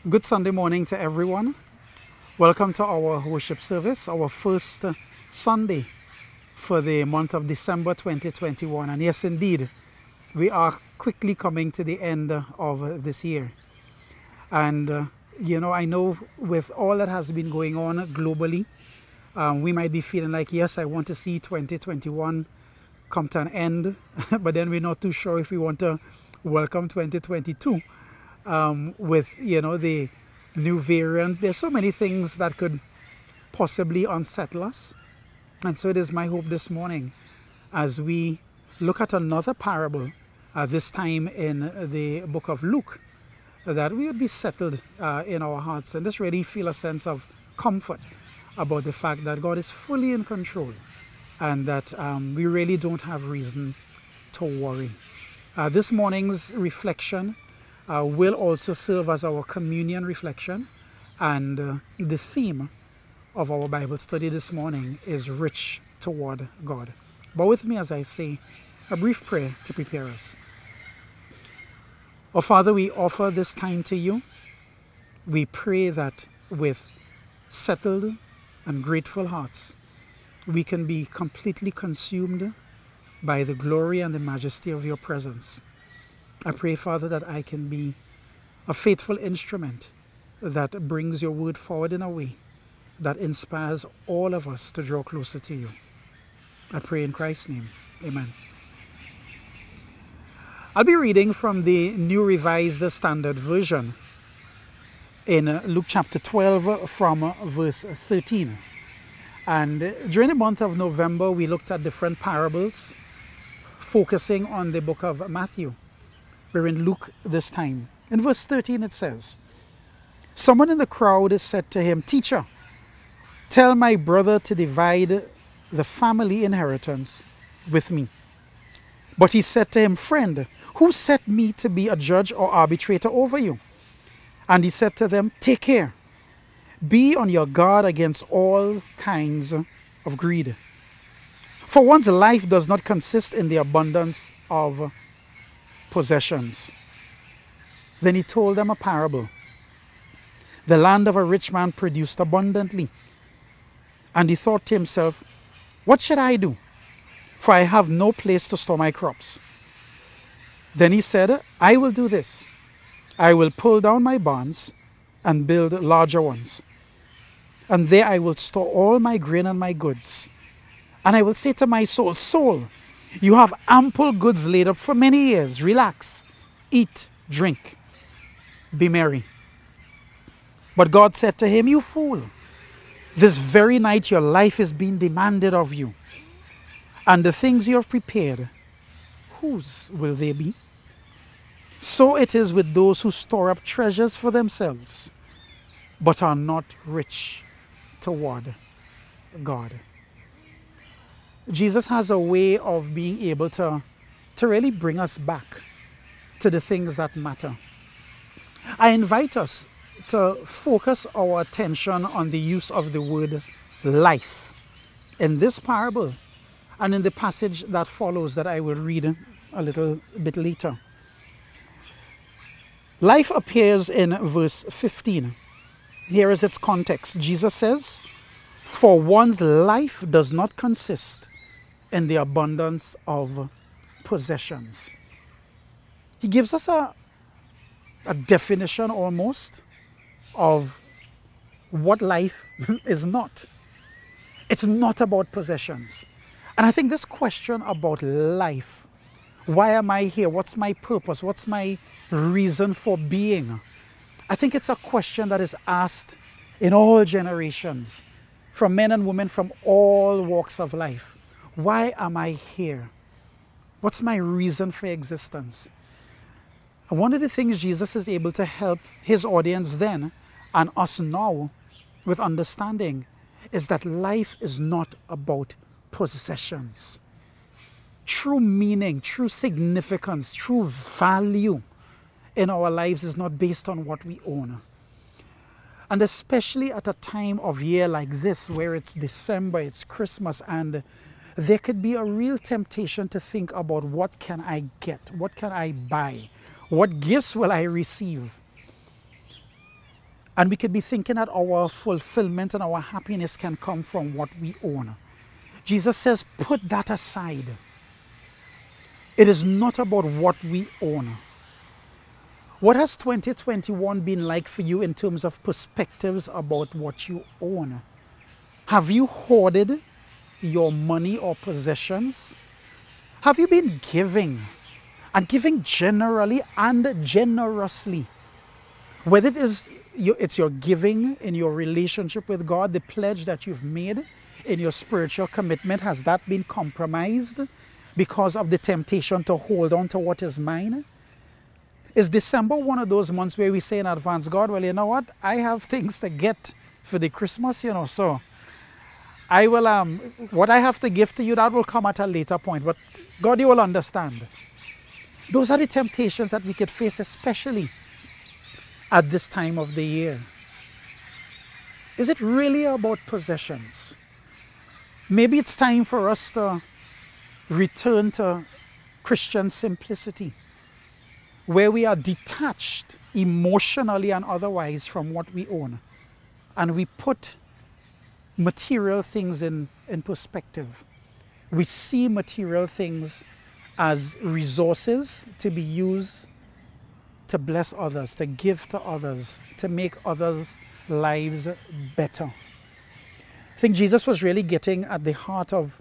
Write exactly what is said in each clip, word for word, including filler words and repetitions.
Good Sunday morning to everyone. Welcome to our worship service, our first uh, Sunday for the month of December twenty twenty-one. And yes, indeed, we are quickly coming to the end of this year. And, uh, you know, I know with all that has been going on globally, um, we might be feeling like, yes, I want to see twenty twenty-one come to an end, but then we're not too sure if we want to welcome twenty twenty-two. Um, with you know the new variant. There's so many things that could possibly unsettle us, and so it is my hope this morning as we look at another parable, uh, this time in the book of Luke, that we would be settled uh, in our hearts and just really feel a sense of comfort about the fact that God is fully in control and that um, we really don't have reason to worry. Uh, this morning's reflection Uh, will also serve as our communion reflection, and uh, the theme of our Bible study this morning is rich toward God. Bow with me as I say a brief prayer to prepare us. Oh Father, we offer this time to you. We pray that with settled and grateful hearts, we can be completely consumed by the glory and the majesty of your presence. I pray, Father, that I can be a faithful instrument that brings your word forward in a way that inspires all of us to draw closer to you. I pray in Christ's name. Amen. I'll be reading from the New Revised Standard Version in Luke chapter twelve from verse thirteen. And during the month of November, we looked at different parables focusing on the book of Matthew. We're in Luke this time. In verse thirteen it says, "Someone in the crowd said to him, 'Teacher, tell my brother to divide the family inheritance with me.' But he said to him, 'Friend, who set me to be a judge or arbitrator over you?' And he said to them, 'Take care. Be on your guard against all kinds of greed. For one's life does not consist in the abundance of possessions.' Then he told them a parable. The land of a rich man produced abundantly. And he thought to himself, 'What should I do? For I have no place to store my crops.' Then he said, 'I will do this. I will pull down my barns and build larger ones. And there I will store all my grain and my goods. And I will say to my soul, Soul, you have ample goods laid up for many years. Relax, eat, drink, be merry.' But God said to him, 'You fool, this very night your life is being demanded of you. And the things you have prepared, whose will they be? So it is with those who store up treasures for themselves, but are not rich toward God.'" Jesus has a way of being able to, to really bring us back to the things that matter. I invite us to focus our attention on the use of the word life in this parable and in the passage that follows that I will read a little bit later. Life appears in verse fifteen. Here is its context. Jesus says, "For one's life does not consist in the abundance of possessions." He gives us a, a definition almost of what life is not. It's not about possessions. And I think this question about life, why am I here? What's my purpose? What's my reason for being? I think it's a question that is asked in all generations, from men and women from all walks of life. Why am I here? What's my reason for existence? And one of the things Jesus is able to help his audience then and us now with understanding is that life is not about possessions. True meaning, true significance, true value in our lives is not based on what we own. And especially at a time of year like this, where it's December, it's Christmas, and there could be a real temptation to think about what can I get? What can I buy? What gifts will I receive? And we could be thinking that our fulfillment and our happiness can come from what we own. Jesus says, put that aside. It is not about what we own. What has twenty twenty-one been like for you in terms of perspectives about what you own? Have you hoarded your money or possessions? Have you been giving, and giving generally and generously? Whether it is your, it's your giving in your relationship with God, the pledge that you've made in your spiritual commitment, has that been compromised because of the temptation to hold on to what is mine? Is December one of those months where we say in advance, God, well, you know what? I have things to get for the Christmas, you know, so I will, um, what I have to give to you, that will come at a later point. But God, you will understand. Those are the temptations that we could face, especially at this time of the year. Is it really about possessions? Maybe it's time for us to return to Christian simplicity, where we are detached emotionally and otherwise from what we own, and we put material things in, in perspective. We see material things as resources to be used to bless others, to give to others, to make others' lives better. I think Jesus was really getting at the heart of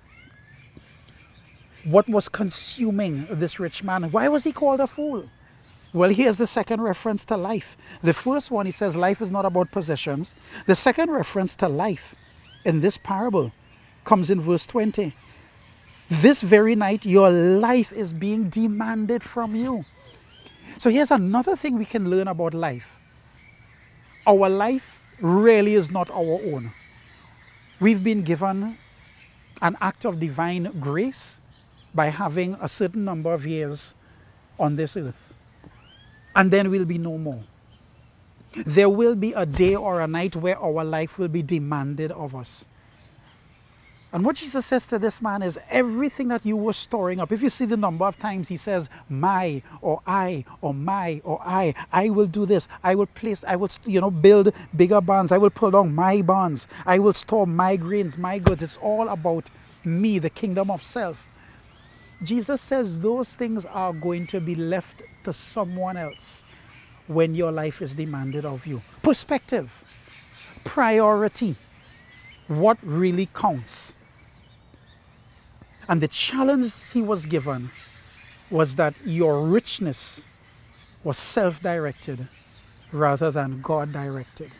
what was consuming this rich man. Why was he called a fool? Well, here's the second reference to life. The first one, he says, life is not about possessions. The second reference to life in this parable comes in verse twenty. This very night, your life is being demanded from you. So here's another thing we can learn about life. Our life really is not our own. We've been given an act of divine grace by having a certain number of years on this earth. And then we'll be no more. There will be a day or a night where our life will be demanded of us. And what Jesus says to this man is, everything that you were storing up, if you see the number of times he says, my, or I, or my, or I, I will do this, I will place, I will, you know, build bigger barns, I will pull down my barns, I will store my grains, my goods. It's all about me, the kingdom of self. Jesus says those things are going to be left to someone else when your life is demanded of you. Perspective, priority, what really counts. And the challenge he was given was that your richness was self-directed rather than God-directed.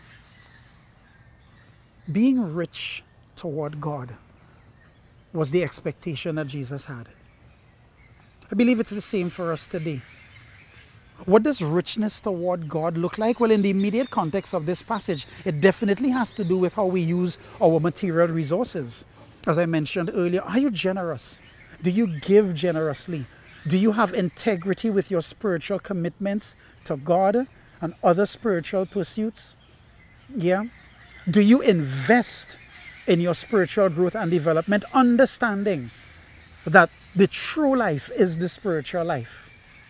Being rich toward God was the expectation that Jesus had. I believe it's the same for us today. What does richness toward God look like? Well, in the immediate context of this passage, it definitely has to do with how we use our material resources. As I mentioned earlier, are you generous? Do you give generously? Do you have integrity with your spiritual commitments to God and other spiritual pursuits? Yeah. Do you invest in your spiritual growth and development, understanding that the true life is the spiritual life?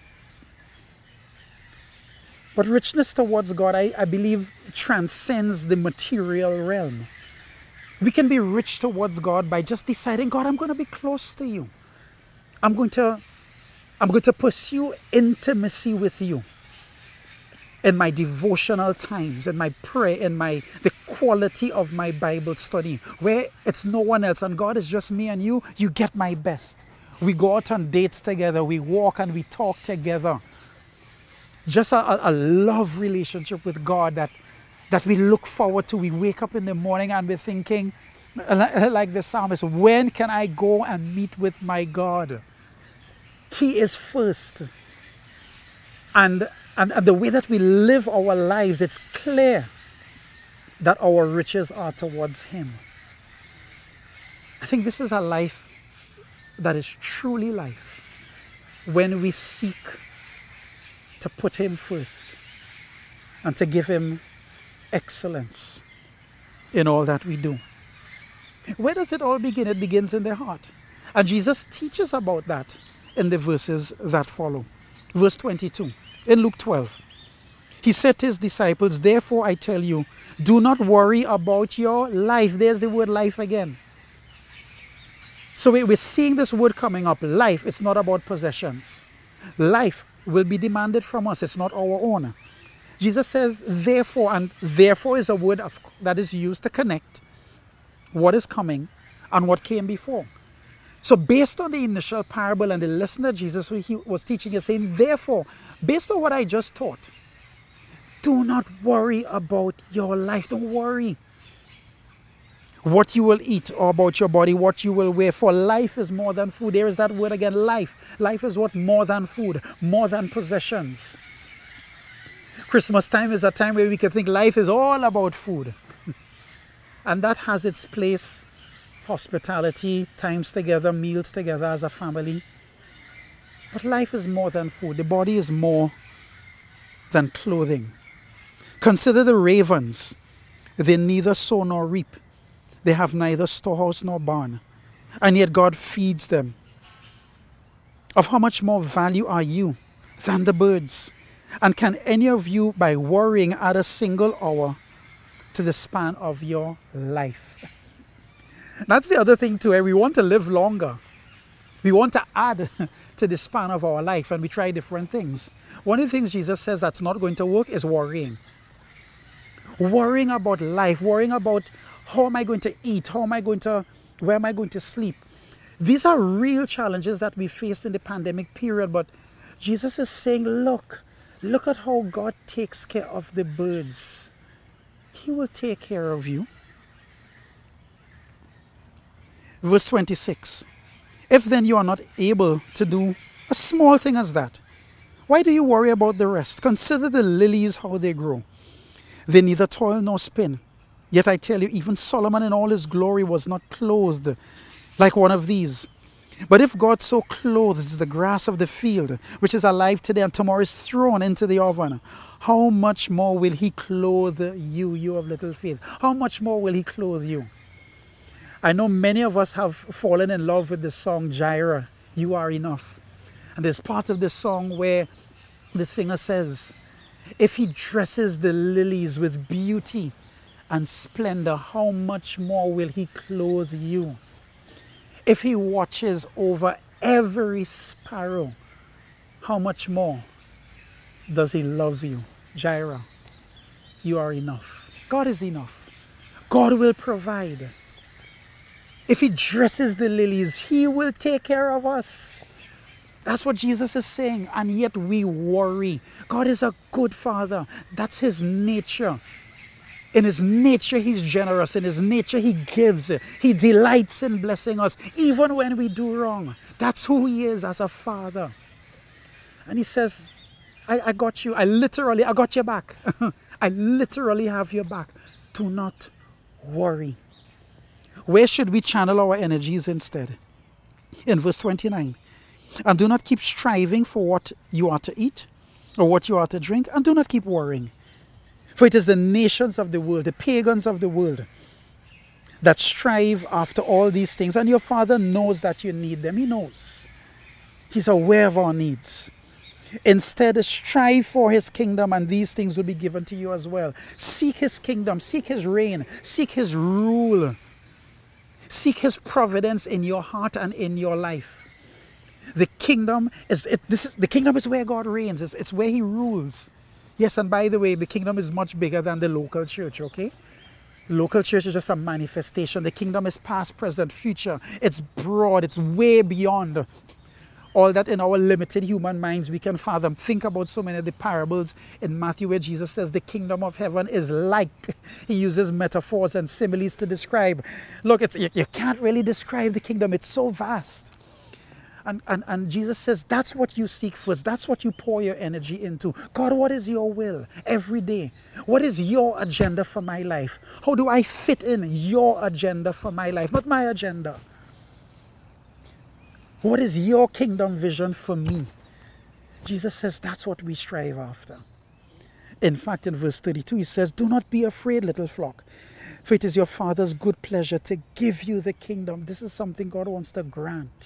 But richness towards God, I, I believe, transcends the material realm. We can be rich towards God by just deciding, God, I'm going to be close to you. I'm going to, I'm going to pursue intimacy with you in my devotional times, in my prayer, in my the quality of my Bible study, where it's no one else and God is just me and you. You get my best. We go out on dates together. We walk and we talk together. Just a, a love relationship with God that, that we look forward to. We wake up in the morning and we're thinking, like the psalmist, when can I go and meet with my God? He is first. And, and, and the way that we live our lives, it's clear that our riches are towards Him. I think this is a life that is truly life when we seek to put Him first and to give Him excellence in all that we do. Where does it all begin? It begins in the heart. And Jesus teaches about that in the verses that follow. Verse twenty-two in Luke twelve. He said to his disciples, therefore I tell you, do not worry about your life. There's the word life again. So we're seeing this word coming up, life. It's not about possessions. Life will be demanded from us. It's not our own. Jesus says, therefore, and therefore is a word of, that is used to connect what is coming and what came before. So based on the initial parable and the lesson that Jesus he was teaching, is saying, therefore, based on what I just taught, do not worry about your life. Don't worry what you will eat or about your body, what you will wear. For life is more than food. There is that word again, life. Life is what? More than food, more than possessions. Christmas time is a time where we can think life is all about food. And that has its place. Hospitality, times together, meals together as a family. But life is more than food. The body is more than clothing. Consider the ravens. They neither sow nor reap. They have neither storehouse nor barn, and yet God feeds them. Of how much more value are you than the birds? And can any of you, by worrying, add a single hour to the span of your life? That's the other thing too. Eh? We want to live longer. We want to add to the span of our life, and we try different things. One of the things Jesus says that's not going to work is worrying. Worrying about life, worrying about how am I going to eat, how am I going to, where am I going to sleep? These are real challenges that we faced in the pandemic period, but Jesus is saying, look, look at how God takes care of the birds. He will take care of you. Verse twenty-six, if then you are not able to do a small thing as that, why do you worry about the rest? Consider the lilies, how they grow. They neither toil nor spin. Yet I tell you, even Solomon in all his glory was not clothed like one of these. But if God so clothes the grass of the field, which is alive today and tomorrow is thrown into the oven, how much more will he clothe you, you of little faith? How much more will he clothe you? I know many of us have fallen in love with the song Jireh, You Are Enough. And there's part of this song where the singer says, if he dresses the lilies with beauty and splendor, how much more will he clothe you? If he watches over every sparrow, how much more does he love you? Jireh, you are enough. God is enough. God will provide. If he dresses the lilies, he will take care of us. That's what Jesus is saying, and yet we worry. God is a good Father. That's his nature. In his nature, he's generous. In his nature, he gives. He delights in blessing us, even when we do wrong. That's who he is as a Father. And he says, I, I got you. I literally, I got your back. I literally have your back. Do not worry. Where should we channel our energies instead? In verse twenty-nine. And do not keep striving for what you are to eat or what you are to drink, and do not keep worrying. For it is the nations of the world, the pagans of the world, that strive after all these things. And your Father knows that you need them. He knows. He's aware of our needs. Instead, strive for his kingdom, and these things will be given to you as well. Seek his kingdom, seek his reign, seek his rule. Seek his providence in your heart and in your life. The kingdom is, it, this is, the kingdom is where God reigns. It's, it's where he rules. Yes, and by the way, the kingdom is much bigger than the local church, okay? The local church is just a manifestation. The kingdom is past, present, future. It's broad. It's way beyond all that in our limited human minds we can fathom. Think about so many of the parables in Matthew where Jesus says the kingdom of heaven is like. He uses metaphors and similes to describe. Look, it's, you, you can't really describe the kingdom. It's so vast. And, and, and Jesus says, that's what you seek first. That's what you pour your energy into. God, what is your will every day? What is your agenda for my life? How do I fit in your agenda for my life? Not my agenda. What is your kingdom vision for me? Jesus says that's what we strive after. In fact, in verse thirty-two, he says, do not be afraid, little flock, for it is your Father's good pleasure to give you the kingdom. This is something God wants to grant.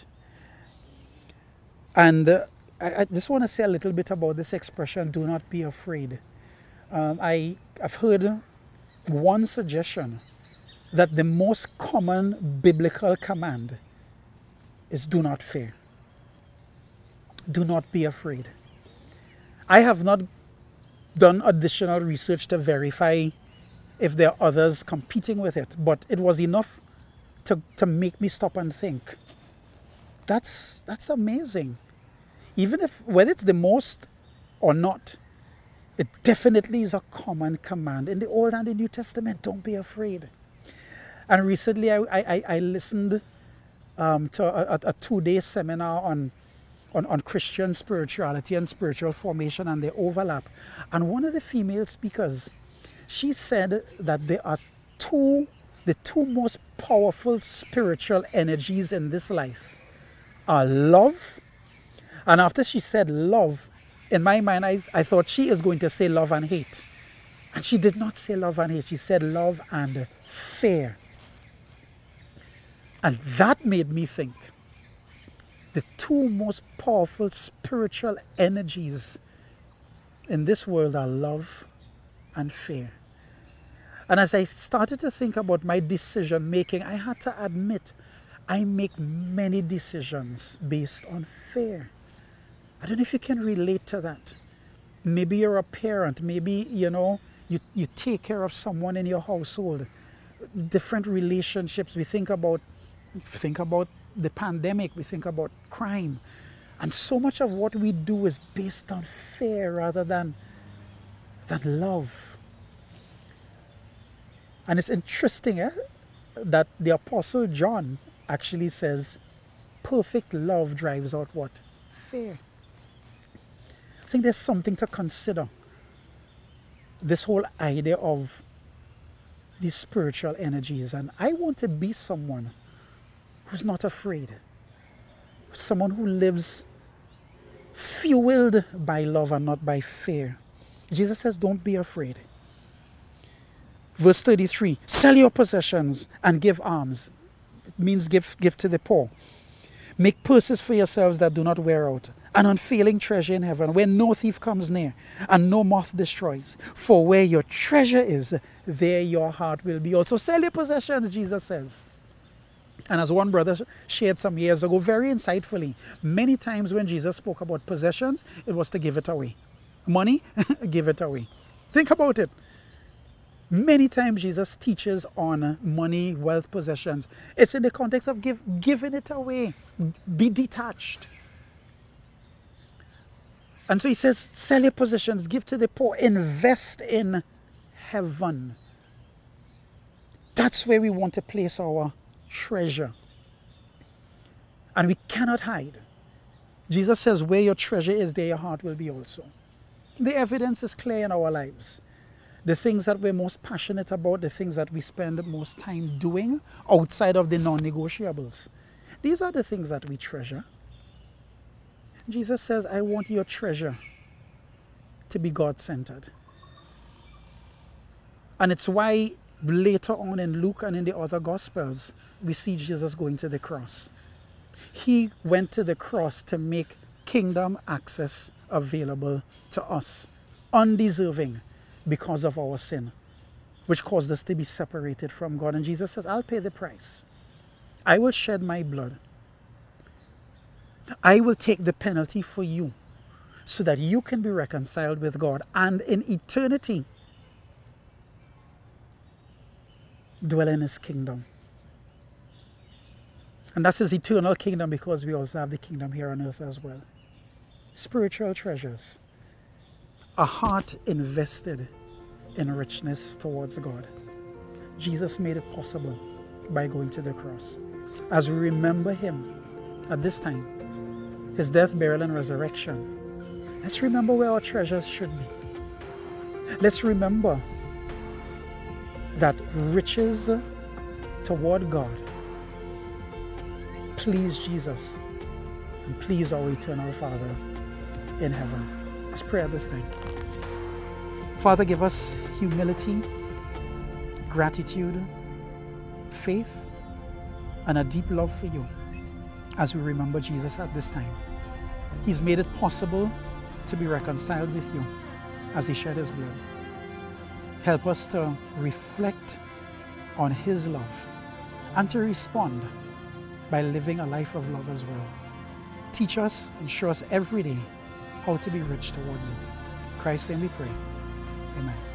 And uh, I, I just want to say a little bit about this expression, do not be afraid. Um, I, I've heard one suggestion that the most common biblical command is do not fear. Do not be afraid. I have not done additional research to verify if there are others competing with it, but it was enough to, to make me stop and think. That's, that's amazing. Even if, whether it's the most or not, it definitely is a common command. In the Old and the New Testament, don't be afraid. And recently I, I, I listened um, to a, a two-day seminar on, on, on Christian spirituality and spiritual formation and their overlap. And one of the female speakers, she said that there are two, the two most powerful spiritual energies in this life are love. And after she said love, in my mind, I, I thought she is going to say love and hate. And she did not say love and hate. She said love and fear. And that made me think. The two most powerful spiritual energies in this world are love and fear. And as I started to think about my decision making, I had to admit I make many decisions based on fear. I don't know if you can relate to that. Maybe you're a parent, maybe, you know, you, you take care of someone in your household. Different relationships. We think about, think about the pandemic, we think about crime. And so much of what we do is based on fear rather than, than love. And it's interesting eh, that the Apostle John actually says, perfect love drives out what? Fear. I think there's something to consider. This whole idea of these spiritual energies. And I want to be someone who's not afraid. Someone who lives fueled by love and not by fear. Jesus says, don't be afraid. Verse thirty-three, sell your possessions and give alms. It means give, give to the poor. Make purses for yourselves that do not wear out, an unfailing treasure in heaven, where no thief comes near and no moth destroys. For where your treasure is, there your heart will be also. Sell your possessions, Jesus says. And as one brother shared some years ago, very insightfully, many times when Jesus spoke about possessions, it was to give it away. Money, give it away. Think about it. Many times Jesus teaches on money, wealth, possessions. It's in the context of give, giving it away. Be detached. And so he says, sell your possessions, give to the poor, invest in heaven. That's where we want to place our treasure. And we cannot hide. Jesus says, where your treasure is, there your heart will be also. The evidence is clear in our lives. The things that we're most passionate about, the things that we spend most time doing outside of the non-negotiables. These are the things that we treasure. Jesus says, I want your treasure to be God-centered. And it's why later on in Luke and in the other Gospels, we see Jesus going to the cross. He went to the cross to make kingdom access available to us, undeserving, because of our sin, which caused us to be separated from God. And Jesus says, I'll pay the price. I will shed my blood. I will take the penalty for you so that you can be reconciled with God and in eternity dwell in his kingdom. And that's his eternal kingdom, because we also have the kingdom here on earth as well. Spiritual treasures. A heart invested in richness towards God. Jesus made it possible by going to the cross. As we remember him at this time, his death, burial, and resurrection, let's remember where our treasures should be. Let's remember that riches toward God please Jesus and please our eternal Father in heaven. Let's pray at this time. Father, give us humility, gratitude, faith, and a deep love for you as we remember Jesus at this time. He's made it possible to be reconciled with you as he shed his blood. Help us to reflect on His love and to respond by living a life of love as well. Teach us and show us every day how to be rich toward You. In Christ's name we pray. Amen.